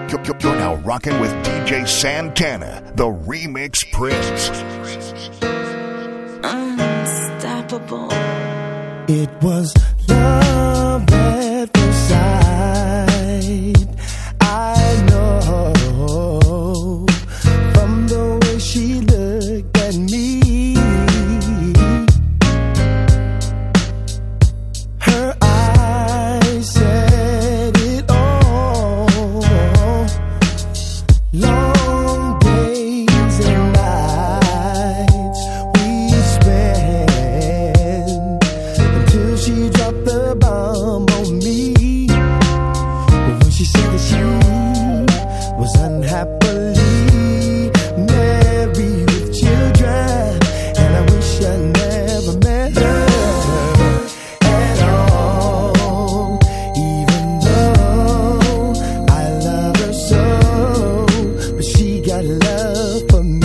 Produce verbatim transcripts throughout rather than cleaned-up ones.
You're now rocking with D J Santana, the Remix Prince. Unstoppable. It was love at first sight. I know from the way she looked at me. Her eyes said it all. Long days and nights we spent until she dropped the bomb on me. But when she said that she was unhappily married with children, and I wish I never met her at all. Even though I love her so, but she got love for me.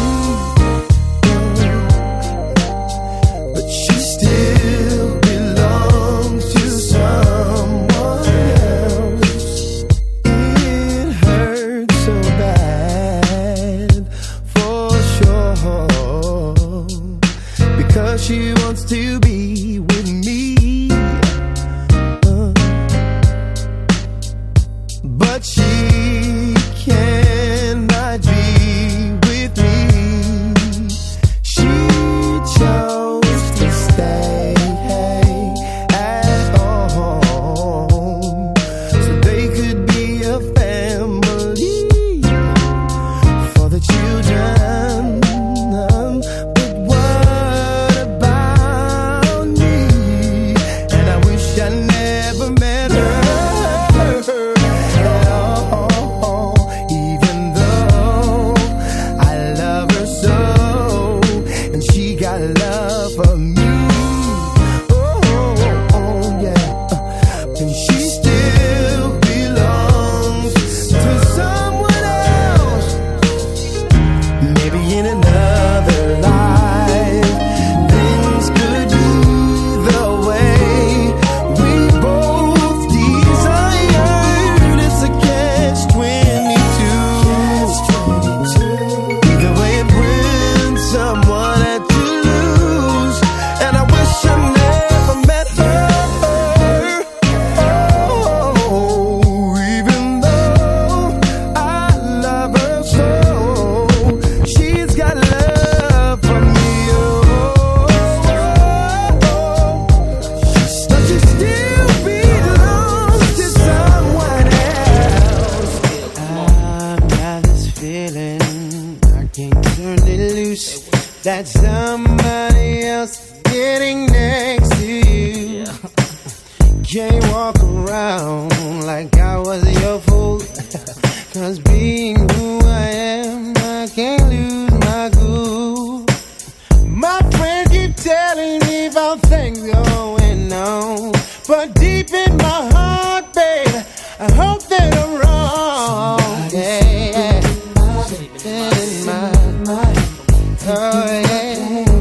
But she still belongs to someone else. It hurts so bad, for sure, because she wants to be with me. Uh, but she cannot be with me. She chose to stay at home so they could be a family for the children. But what about me? And I wish I never met her at all. Even though I love her so, and she got love for me. Oh, oh, oh, yeah. And she still belongs to someone else. Maybe in another life, things could be the way we both desired. It's a catch twenty-two. Either way it went, someone had to lose. And I wish I never met her. Oh, even though I love her so, she's got love for me. Oh, but she still belongs to someone else. I've got this feeling I can't turn it loose. That somebody else getting next to you. Can't walk around like I was your fool. Cause being who I am, I can't lose my cool. My friends keep telling me about things going on, but deep in my heart, babe, I hope that I'm wrong. Yeah, yeah. In my mind. Oh, yeah.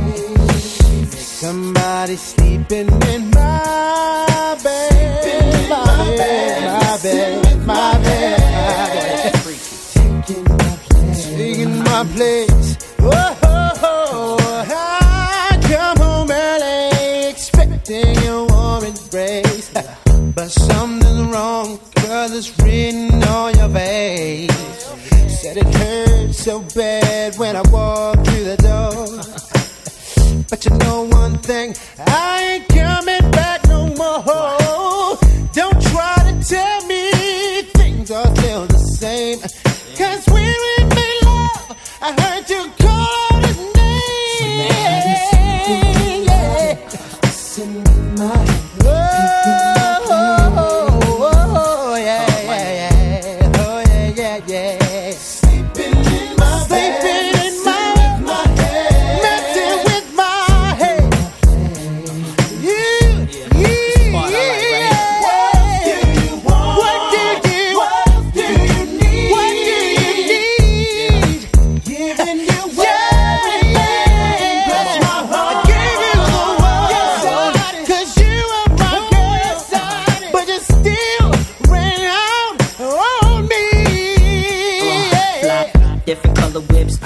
Somebody sleeping in my bed, my bed, my bed, my bed, my bed. Taking my place, taking my place. Whoa, I come home early, expecting your warm embrace, but something's wrong, 'cause it's written on your face. Said it hurt so bad when I walked through the door. But you know one thing, I ain't coming back no more. Don't try to tell me things are still the same. 'Cause when we made love, I heard you call his name. Yeah. Listen to my oh, oh, oh, yeah, yeah, yeah. Oh, yeah, yeah, yeah. Sleeping in my Sleeping in my messing with my head. You, you, What do you want? what do you, What do you need? what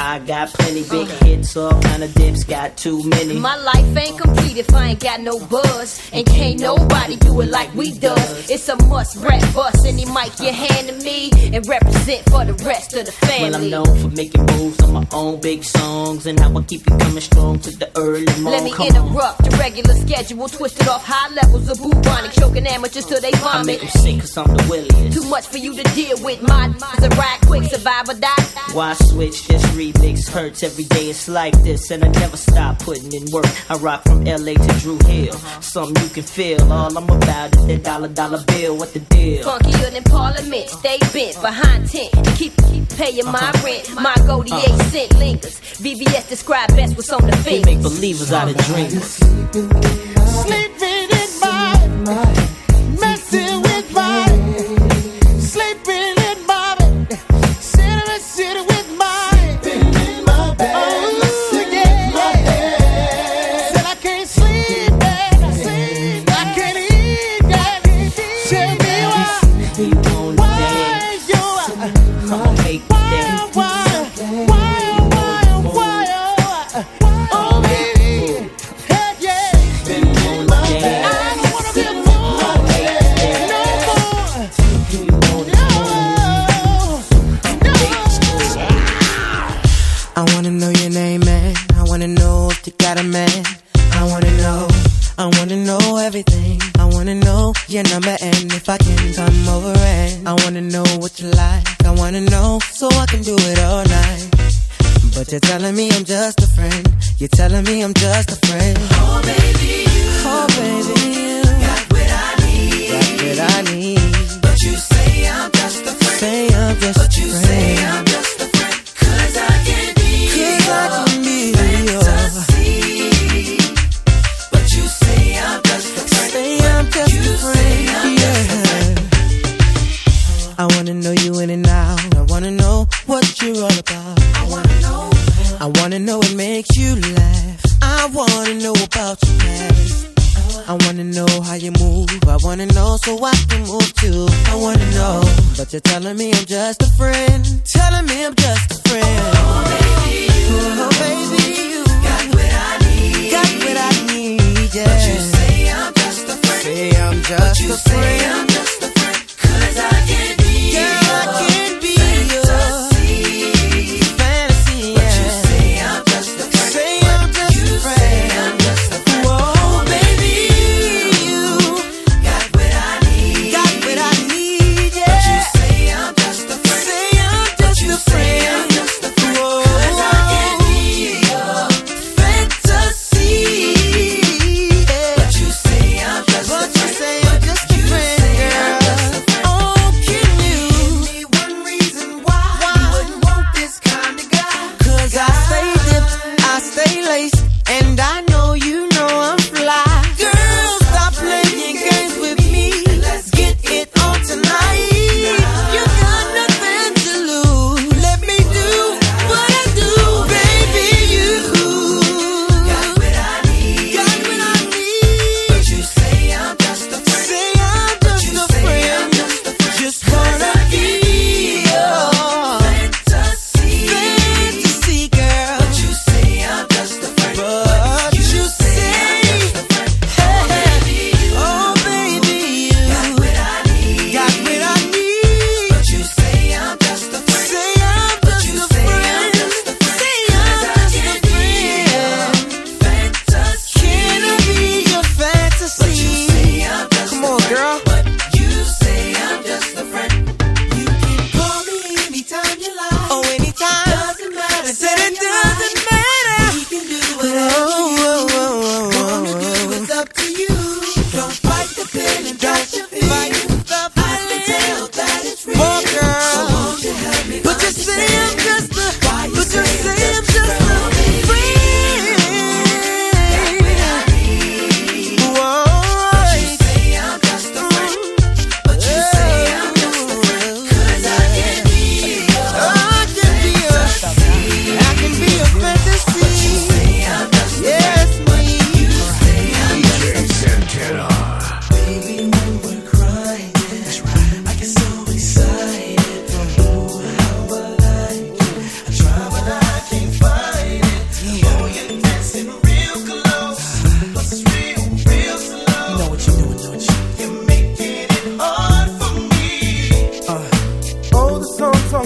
I got plenty big hits, all kind of dips, got too many. My life ain't complete if I ain't got no buzz, and can't nobody do it like we does. It's a must rap bust, any mic you hand to me, and represent for the rest of the family. Well, I'm known for making moves on my own big songs, and how I keep it coming strong to the early morning. Let me Come interrupt on. The regular schedule, twisted off high levels of bubonic, choking amateurs till they vomit. I make them sick cause I'm the williest. Too much for you to deal with, my is a ride quick, survive or die. Why switch? This remix hurts every day, it's like this, and I never stop putting in work. I rock from L A to Drew Hill, something you can feel. All I'm about is that dollar dollar bill, what the deal? Funkier than Parliament, stay bent behind tent, and keep, keep paying my rent. My goldie uh-huh. eight cent lingers, V V S describe best what's on the fingers. They make believers out of dreamers. Sleeping in my mind, messing with my sleeping in my bed, sitting and sitting with my sleeping in my bed, oh, yeah, my bed. Said I can't sleep, man, I sleep, I can't eat, man. Tell me why, you won't why dance. you, I'ma make you why, dance. why, why, why, why, why, oh baby, hey, yeah. I wanna know your name, man. I wanna know if you got a man. I wanna know, I wanna know everything. I wanna know your number and if I can come over, and I wanna know what you like. I wanna know so I can do it all night. But you're telling me I'm just a friend. You're telling me I'm just a friend. Oh baby, you, oh baby, you got what I need. Got what I need. But you say I'm just a friend. Say I'm just but a you friend. say I'm just a friend. Cause I can be Cause I can be fantasy. But you say I'm just a friend. Say I'm just you a friend. Say I'm yeah. just a friend. I wanna know you in and out. I wanna know what you're all about. I wanna know. I wanna know what makes you laugh. I wanna know about your past. I wanna know how you move. I wanna know so I can move too. I wanna know, but you're telling me I'm just a friend. Telling me I'm just a friend. Oh baby, you, oh baby, you got what I need. Got what I need, yeah. But you say I'm just a friend. Say I'm just but you a say friend. I'm just a friend. Cause I can be Girl, I can be fantasy. Fantasy, yeah. But you say I'm just a friend. Say I'm just you a friend. Say I'm just a friend. Whoa, baby, you got what I need. got what I need, yeah. But you say I'm just a friend. Say I'm just you a say friend. I'm just a friend. Whoa. Cause I can be your fantasy, yeah. But you say I'm just But a you friend. say I'm just a you friend, say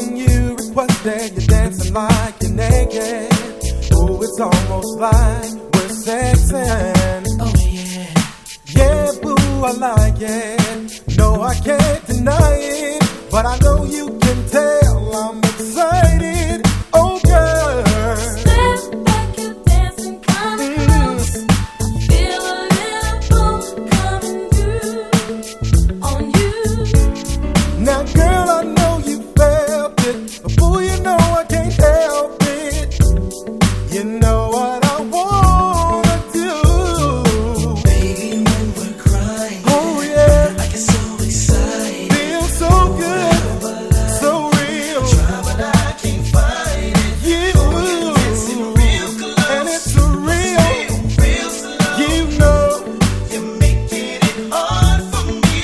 when you requested, you're dancing like you're naked. Oh, it's almost like we're sexing. Oh yeah. Yeah, boo, I like it. No, I can't deny it, but I know you can tell I'm excited. Oh, girl. Step back, you're dancing kinda close. I feel a little pull coming through on you. Now, girl, I know you felt it, but boo, you know I can't help it. You know what I wanna do. Baby, when we're crying, Oh, yeah. I get so excited. Feel so good, so real. Try, but I can't find it. You, dancing real close. and it's a real. Real slow. You know, You're making it hard for me.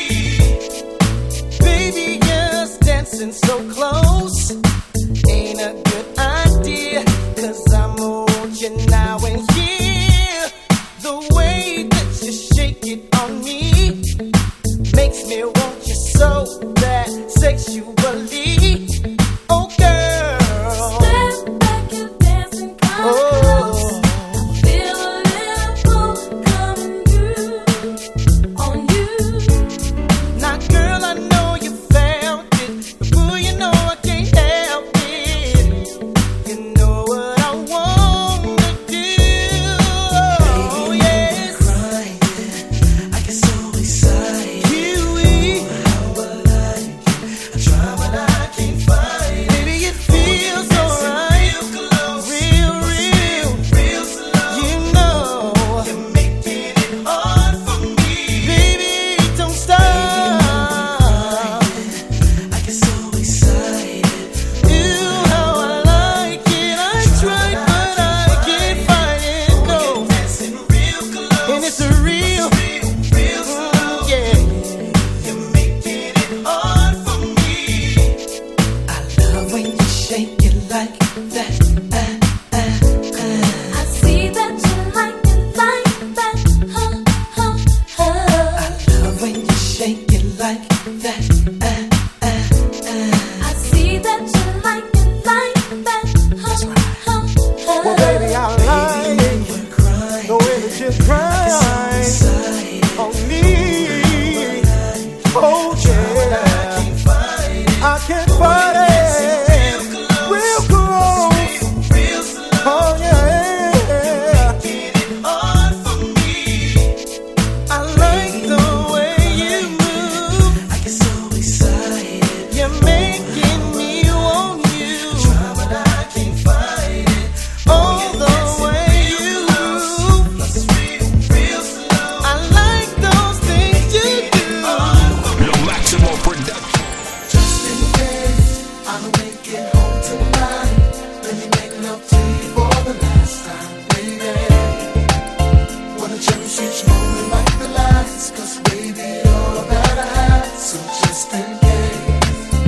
Baby, just dancing so close ain't a good idea. Cause I'm on you now and here. The way that you shake it on me makes me want you so bad sexually. Oh, girl. Step back, you're dancing kinda close. Oh. Feel a little pull coming through on you. Now, girl, I know you felt it, but boo, you know I can't help it. You know what I wanna do. Oh, yes. Crying, I get so excited. Kiwi, How I like it. I try, but I can't find it. baby, it feels alright. Real close. Real, real. Real slow. You know, You're making it hard for me. baby, don't stop. I get so excited. Ooh, how I like it. I tried, but I can't find it. No, Dancing real close. and it's a real, Real, real slow. mm, yeah. You're making it hard for me. I love when you shake it like that. Ah, ah, ah. I see that you like it like that. Huh, huh, huh. I love when you shake it like that. Ah, ah, ah. I see that you like it like that. Huh, huh, huh. well, baby, I like it. We're crying. The way that you cry Excited. on me. Oh, yeah. Can't find it. I can't fight it. Real close. Real slow. Oh, yeah. Making it hard for me. I like the way you move. I get so excited. You're making me want you. Try, but I can't find it. Oh, the way you move. It's real, real slow. I like those things you do. The Maximo Production. Just in case I don't make it home tonight, let me make love to you for the last time, baby. Wanna cherish each moment like the last, 'cause baby, you're all that I have. So just in case.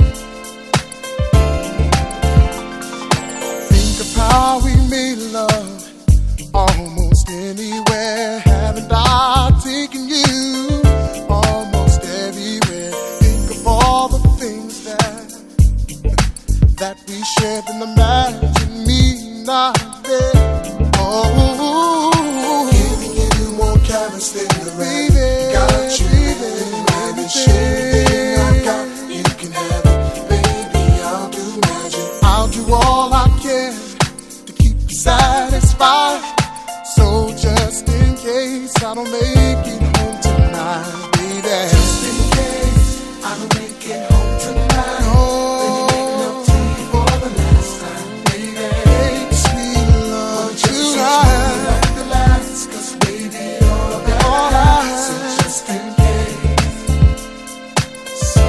Think of how we made love almost anywhere. Haven't I taken you almost everywhere? Think of all the things that that we shared and imagine me not there. Oh, Giving you more carrots than the rain. baby, Got you, baby, baby, everything I got, you can have it, baby. I'll do magic. I'll do all I can to keep you satisfied. So just in case I don't make it home tonight, baby. Just in case I don't make it home tonight, Oh, make love to you for the last time, baby. make sweet love Just tonight. like the last, 'cause baby, all that All I I have. So have. just in case, So,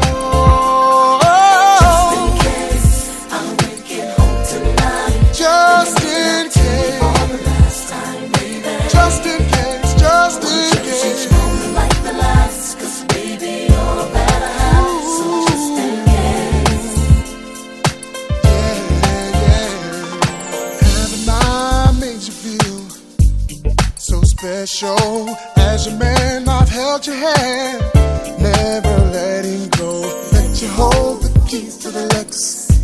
just in case I don't make it home tonight, just in case, for the last time, baby. just in case, just in Just each case. moment like the last, 'cause baby, all that I have. So just in case. Yeah, yeah. Haven't I made you feel so special? As your man, I've held your hand, never letting go. Let you hold the keys to the Lexus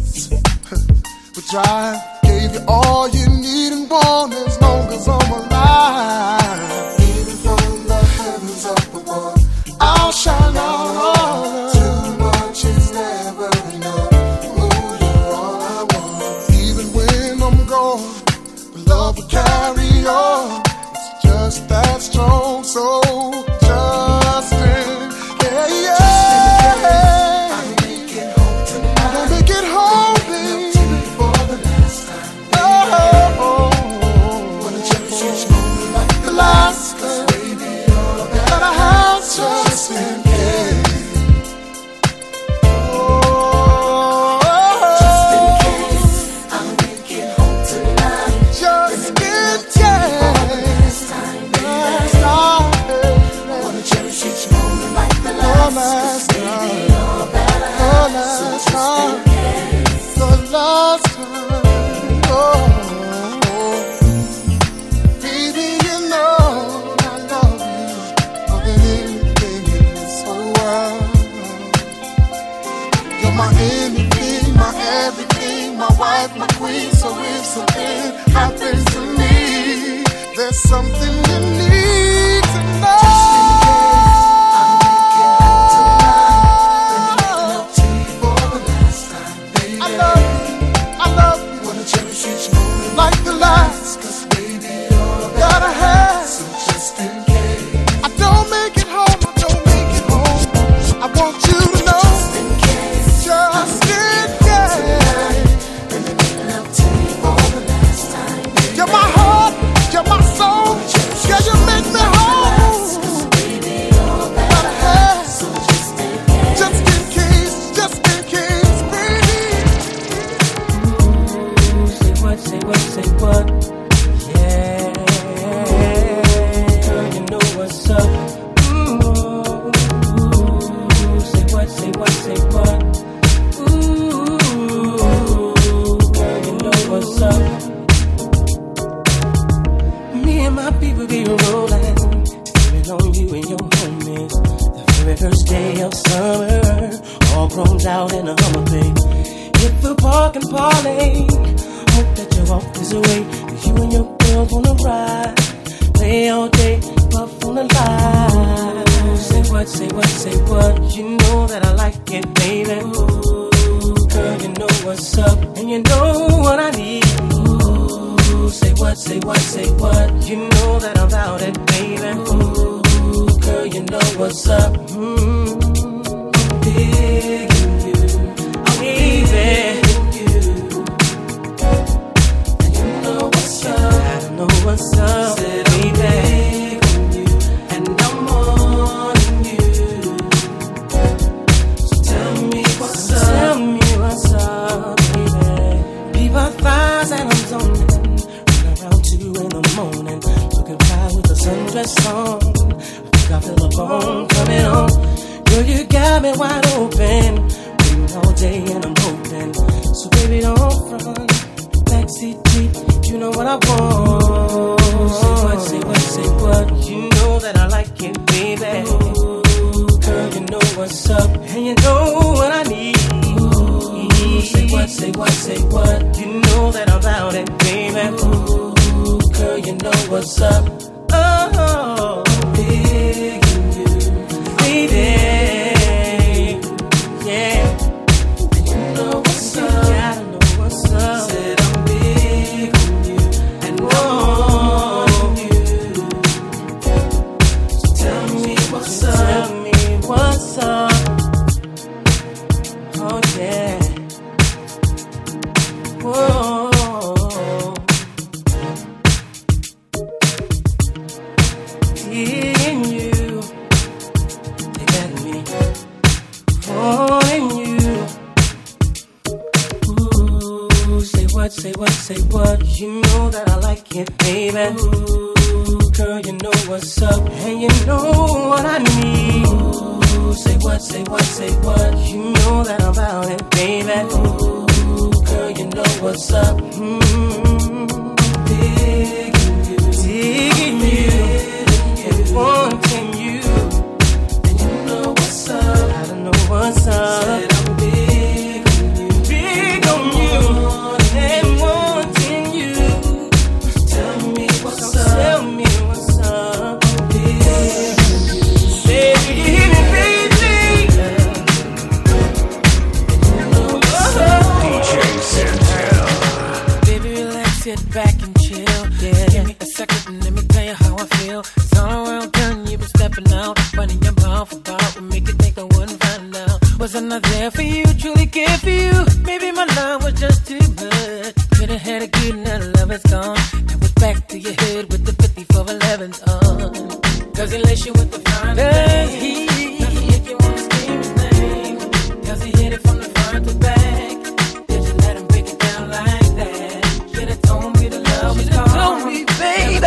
drive. Gave you all you need and want as long as I'm alive. Even from the heavens up above, I'll shine on. Too much is never enough. Oh, you're all I want. Even when I'm gone, the love will carry on. It's just that strong, so just in, yeah, yeah. I'll make it home tonight. I'll make it home, baby. For the last time, baby. Oh, wanna cherish each moment like the last, 'cause baby, you're that I have just in case. Oh, just in case. I'll make it home tonight. Just in case. Last time, baby. Wanna cherish each moment like the last, 'cause baby, you're that I have. So just in case. The last time. Oh, baby, you know I love you more than anything in this whole world. You're my anything, my everything, my wife, my queen. So if something happens to me, there's something you need to know. Just in case, I'll make it home tonight. Let me make love to you for the last time, baby. I love you, I love you. Wanna cherish each moment like the last, 'cause baby, you're that I have. So just in case I don't make it home, I don't make it home, I want you to know. Just in case, just in case. Let me make love to you for the last time, baby. You're my heart, you're my soul. Yeah, you make me whole. 'Cause baby, you're that I have. So just in case, just in case, just in case, baby. Say what, say what, say what? Yeah, girl, you know what's up. Ooh, say what, say what, say what? Ooh, girl, you know what's up. Me and my people be rolling, sleeping on you and your homies. The very first day of summer, all grown out in a Hummer thing. Hit the park and parlay. Hope that you walk this away, 'cause you and your girl wanna ride. Play all day, puff on the line. Say what, say what, say what? You know that I like it, baby. Ooh, girl, you know what's up, and you know what I need. Ooh, say what, say what, say what? You know that I'm about it, baby. Ooh, girl, you know what's up. Mm-hmm. Digging you, baby. What's up, said baby? I'm big on you, and I'm on you. So tell me what's up. Tell me what's up, baby. Leave our thighs and I'm zoning. Run around two in the morning, looking fly with a sundress on. I think I feel a bone coming on. Girl, you got me wide open, waiting all day and I'm hoping. So baby, don't front, backseat deep. You know what I want. Say what, say what, say what? You know that I like it, baby. Ooh, girl, you know what's up, and you know what I need. Ooh, say what, say what, say what? You know that I'm about it, baby. Ooh, girl, you know what's up. Oh, big in you, baby. Yeah, and you know what's up. Gotta know what's up. Said I'm big on you, and on you. So tell me what's up. Tell me what's up. Oh yeah. Whoa. In you, they got me wanting you. Ooh, say what, say what, say what? You know that I like it, baby. Ooh, girl, you know what's up, and you know what I need. Ooh, say what, say what, say what? You know that I'm about it, baby. Ooh, girl, you know what's up. Mm-hmm. Digging you, digging you, and wanting you. And you know what's up, I don't know what's up. Said I'm big on you, big on you. sit back and chill. Yeah. Give me a second and let me tell you how I feel. It's all around done, you've been stepping out. Running your mouth about what make you think I wouldn't find out. Was I not there for you, truly care for you? Maybe my love was just too much. Could've had a good night, love is gone. Now we're back to your head with the fifty-four elevens on. Cause he lace you with the fine thing. Does he make you wanna scream his name? Does he hit it from the front to back? Did you let him break it down like that? Should've told me the love was gone. Told me, baby.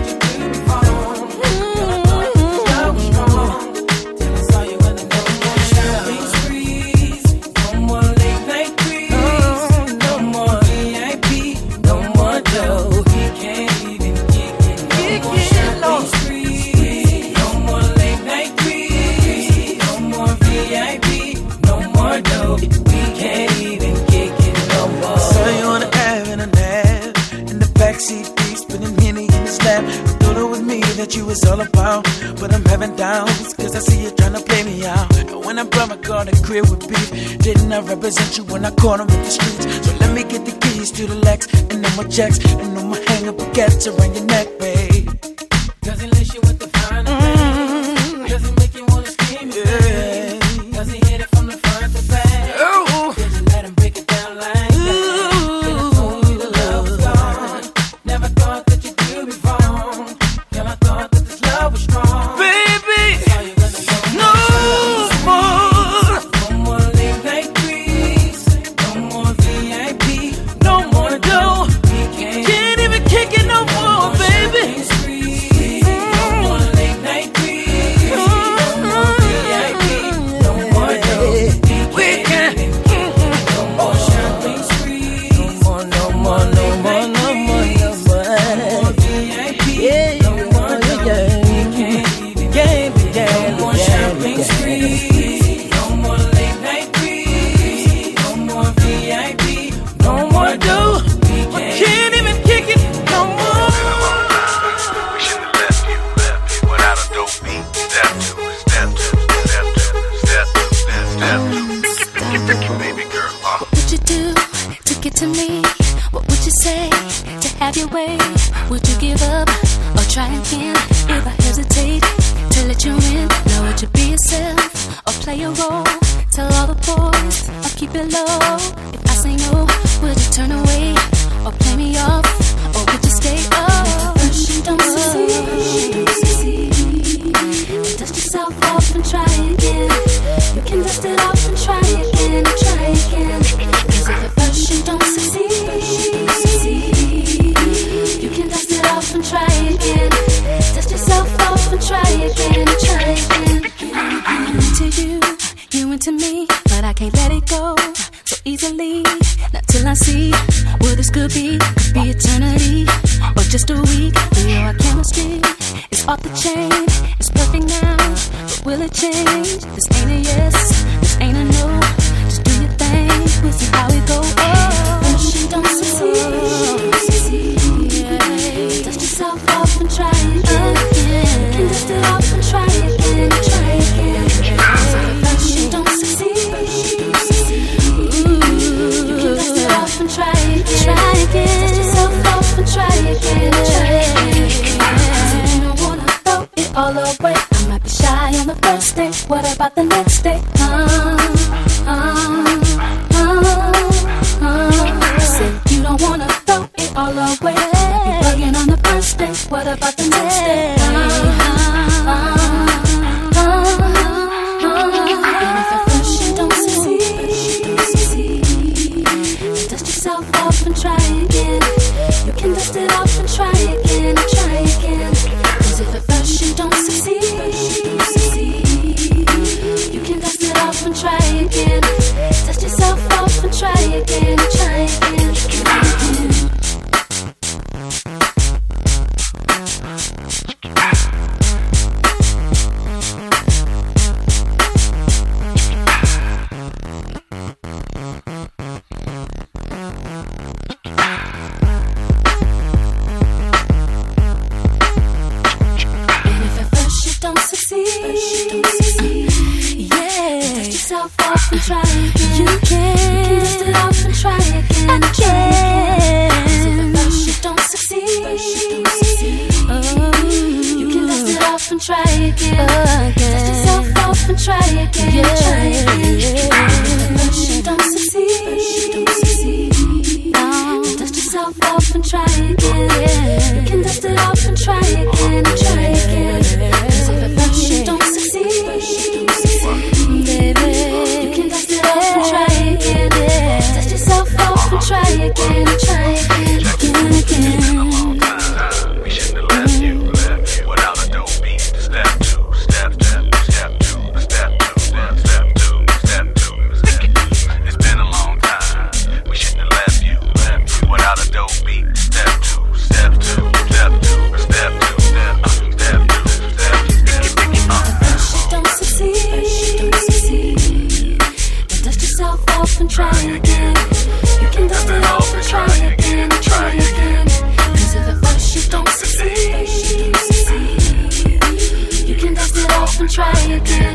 That you was all about, but I'm having doubts, cause I see you trying to play me out. And when I brought my car to crib with beef, didn't I represent you when I caught him in the streets? So let me get the keys to the Lex, and no more checks, and no more hang up baguettes around your neck, babe. Does he lace you with the fine mm-hmm. Does he make you wanna scream? Yeah. Does he hit it from the front to back? Ooh. Did you let him break it down like that? Then I told you the love was gone. Never thought that you'd do me wrong. Girl, I thought that this love was strong. Baby, no more. No more late night creeps. No more V I P. No more dough. Can't even kick it no more, baby. No more late night creeps. No more V I P. No more dough. We can't. No more shopping sprees. No more, no more, no more, no more, no more. No more V I P. Yeah. To me, what would you say to have your way? Would you give up or try again? If I hesitate to let you in, now would you be yourself or play a role? Tell all the boys or keep it low. If I say no, would you turn away or play me off, or would you stay? Oh, first you don't succeed, dust yourself off and try again. You can dust it off and try again, try again. Cause if at first you don't succeed, you can dust it off and try again. Dust yourself off and try again, try again. I'm into you, you into me, but I can't let it go so easily. Not till I see what this could be. Could be eternity or just a week. We know our chemistry is off the chain. It's perfect now, but will it change? This ain't a yes, this ain't a no. Just do your thing, we'll see how it go. Oh, first you don't succeed, yeah. Dust yourself off and try again. You can dust it off and try again, try again. So first you don't succeed, ooh, you can dust it off and try again, try again. Dust yourself off and try again, try again. So you don't wanna throw it all away. I might be shy on the first day. What about the next day? Uh, uh, uh, uh. I said you don't wanna throw it all away. Might be bugging on the first day. What about the next day? Uh, uh, uh, uh. And if at first you don't succeed, dust yourself off and try again. You can dust it off and try again, try again. Cause if at first you don't succeed, you can dust it off and try again. Dust yourself off and try again, try again, try again. Try again. You can dust it off and try try again, and try again. Cause if at first you don't succeed, baby, you can dust it off and try again. Dust yourself off and try again, and try again, again, again. We shouldn't have left you, left you without a dope beat. Step two, step, step, step two, step two, step, step two, step two, step two. It's been a long time. We shouldn't have left you, left you without a dope beat. Step two, step two, step two, step two, step two, step two, step two. First you don't succeed, don't succeed. Then dust yourself off and try again. You can dust it off and try again, and try again. Cause if at first you don't succeed, you can dust it off and try again.